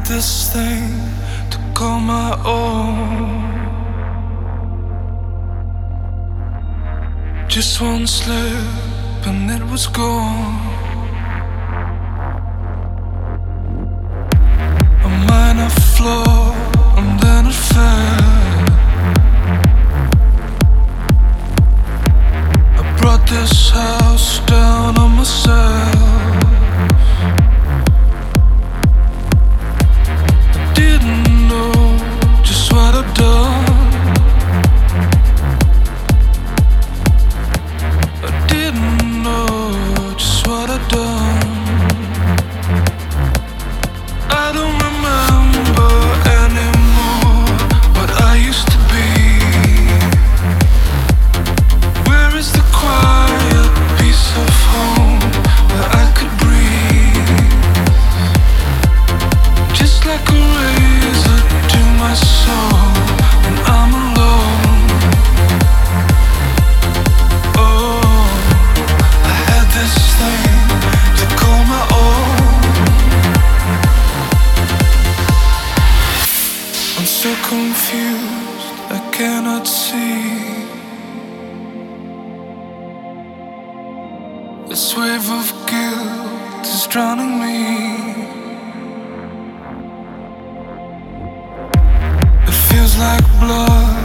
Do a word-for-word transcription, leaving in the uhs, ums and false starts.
this thing to call my own. Just one slip and it was gone. A minor flaw and then it fell. I brought this house down on myself. I didn't know just what I'd done. I didn't know just what I'd done. I don't remember anymore what I used to be. Where is the quiet piece of home where I could breathe? Just like a razor to my soul when I'm alone. Oh, I had this thing to call my own. I'm so confused, I cannot see. This wave of guilt is drowning me. It feels like blood